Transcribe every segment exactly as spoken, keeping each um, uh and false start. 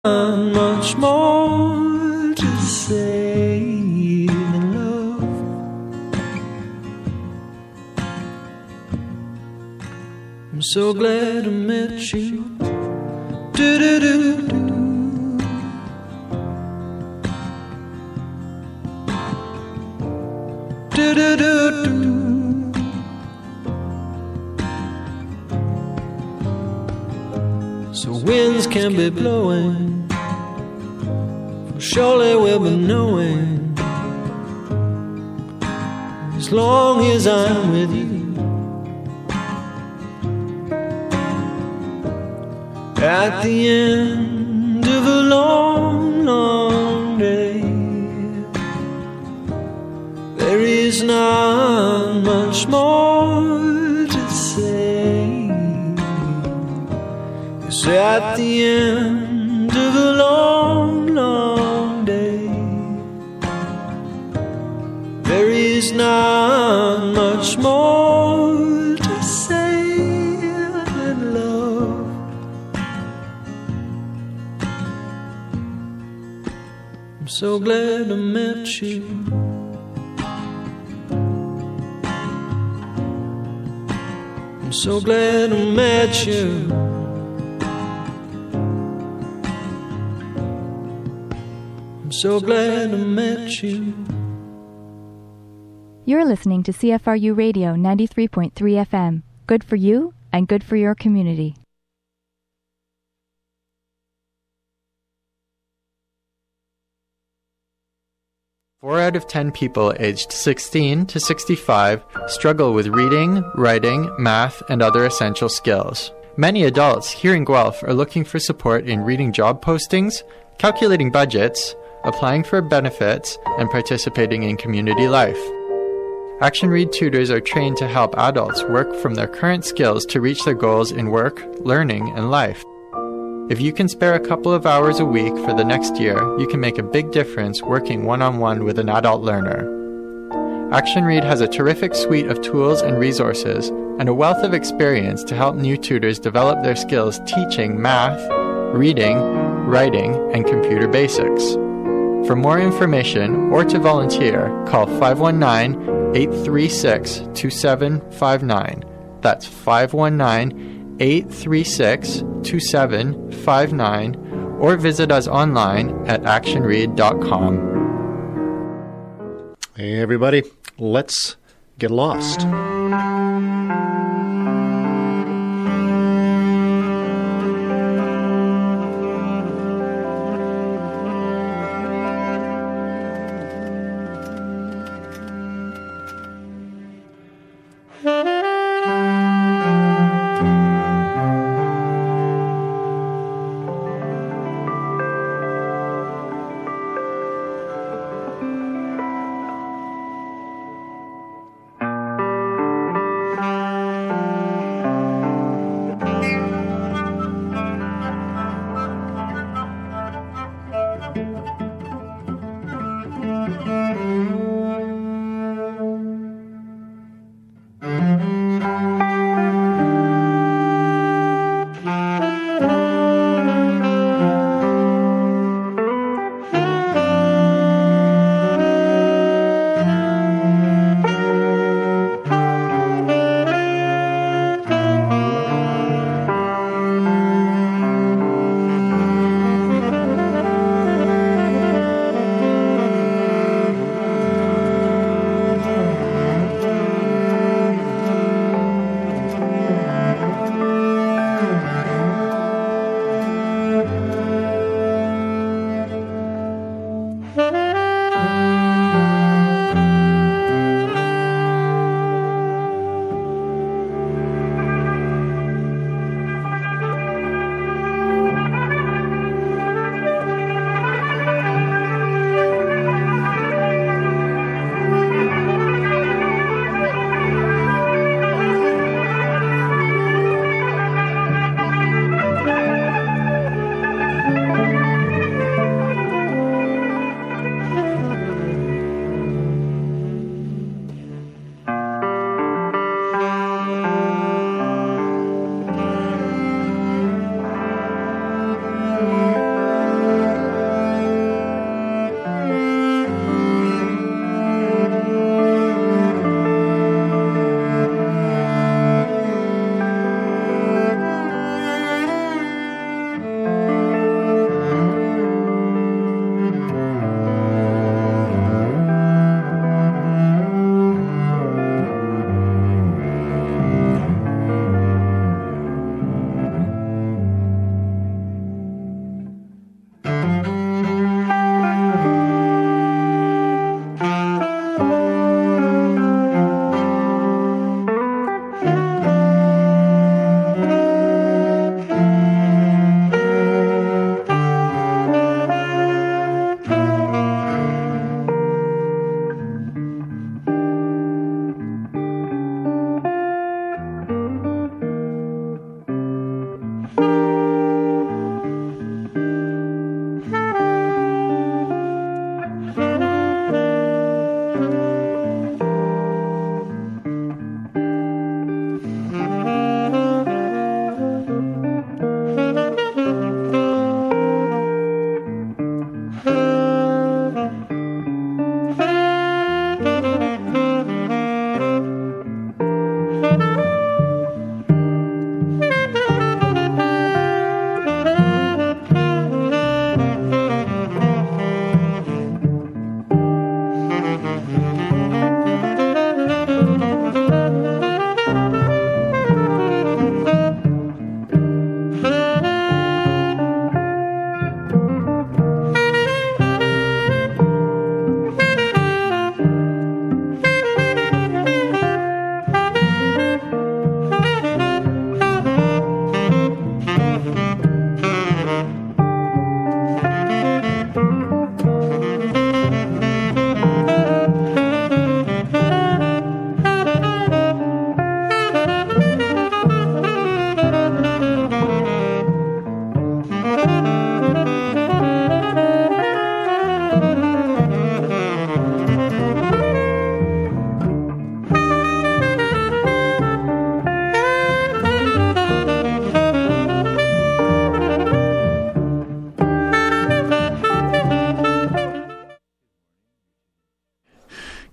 much more to say than love. I'm so glad I met you. Do do do do. Do do do do. So winds can be blowing, surely we'll be knowing, as long as I'm with you. At the end of a long, long day, there is not much more to say. It's at the end of a long, long day, there is not much more to say than love. I'm so glad I met you. I'm so glad I met you. I'm so glad I met you. You're listening to C F R U Radio ninety-three point three F M. Good for you and good for your community. Four out of ten people aged sixteen to sixty-five struggle with reading, writing, math, and other essential skills. Many adults here in Guelph are looking for support in reading job postings, calculating budgets, applying for benefits, and participating in community life. Action Read tutors are trained to help adults work from their current skills to reach their goals in work, learning, and life. If you can spare a couple of hours a week for the next year, you can make a big difference working one-on-one with an adult learner. Action Read has a terrific suite of tools and resources and a wealth of experience to help new tutors develop their skills teaching math, reading, writing, and computer basics. For more information or to volunteer, call five one nine, eight three six, two seven five nine. That's five one nine, eight three six, two seven five nine, or visit us online at action read dot com. Hey everybody, let's get lost.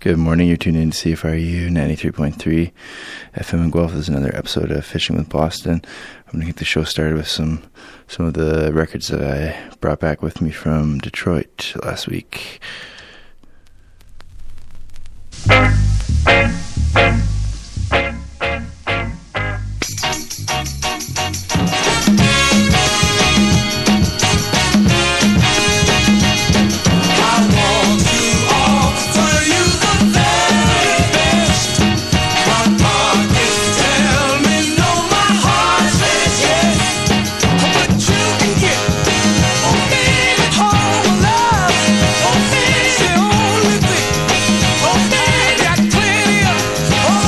Good morning. You're tuned in to C F R U ninety-three point three F M in Guelph. This is another episode of Fishing with Boston. I'm going to get the show started with some some of the records that I brought back with me from Detroit last week. Oh,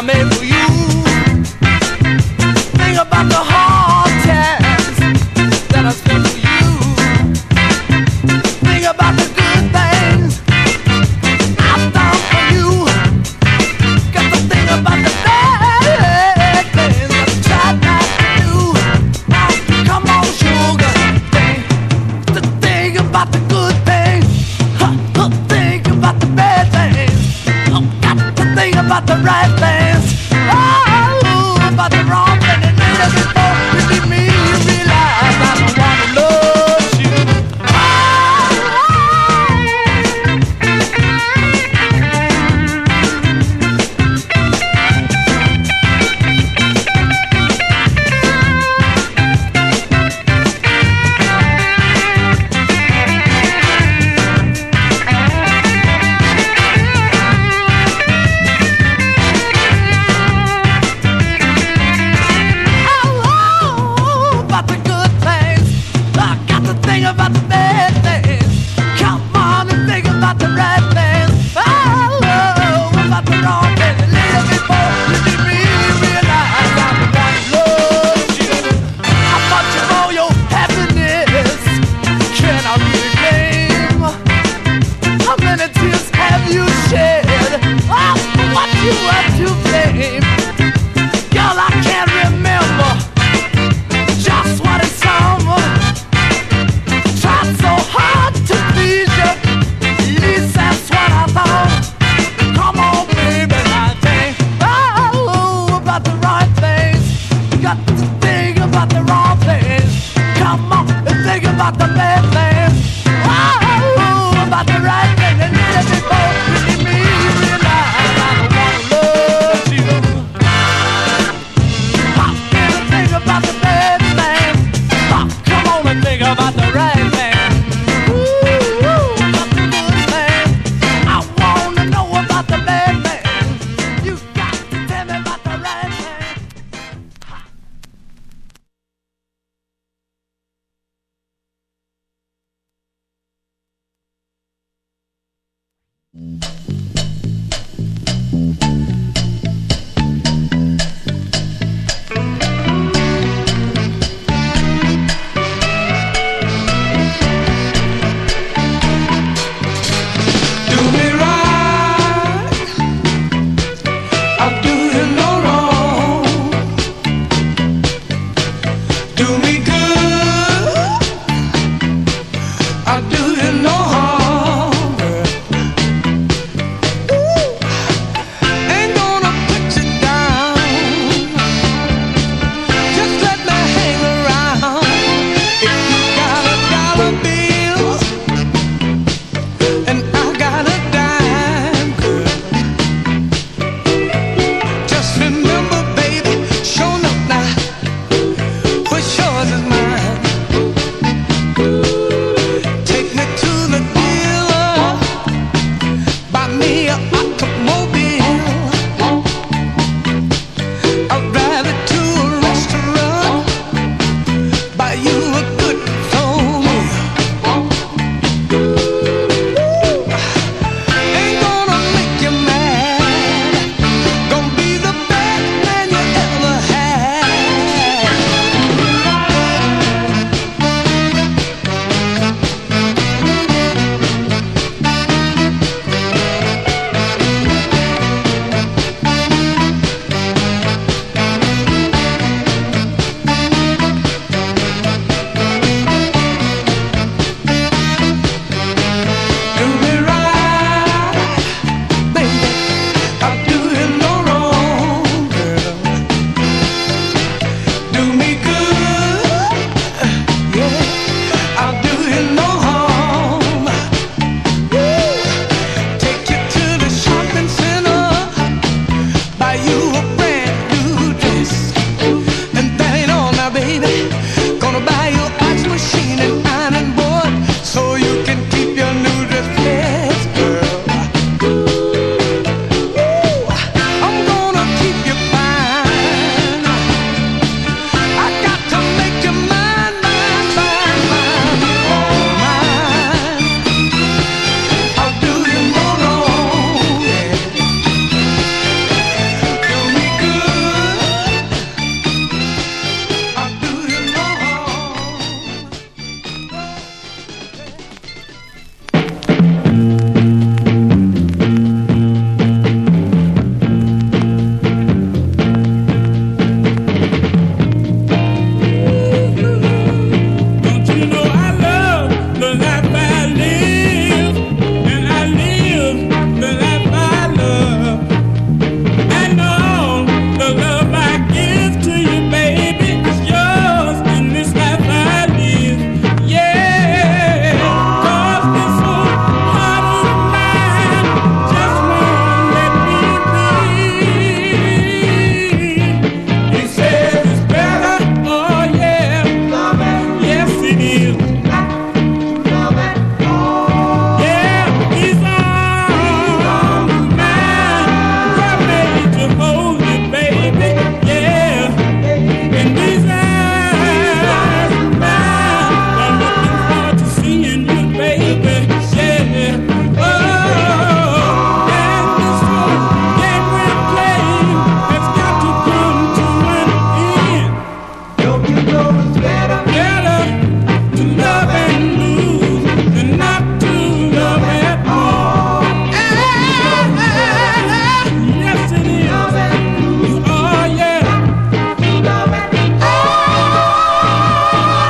I made for you. Think about the hard times that I spent for you. Think about the good things I've done for you. Got to think about the bad things I tried not to do. Oh, come on, sugar, think, to think about the good things. Huh, huh, think about the bad things. Oh, got to think about the right things. Oh, about the wrong things. And then before you leave me, you realize I don't wanna love you. Oh, about the good things. I got to think about the bad things. Come on and think about the right things. Oh, about the wrong things. And later before you leave me, you realize I'm the one who loves you. How much of all your happiness can I really claim? How many tears have you shed? Oh, what you have to blame? Girl, I can't remember just what it's from. Tried so hard to please you, at least that's what I thought. Come on, baby, now think oh, about the right things. Got to think about the wrong things. Come on and think about the bad things. Oh, about the right things. And then before you leave me, you realize I don't wanna love you. Pop, and think about the bad things. Pop, come on and think about the right things. Ooh, about the good things. I wanna know about the bad things. You got to tell me about the right things. Do me right, I'll do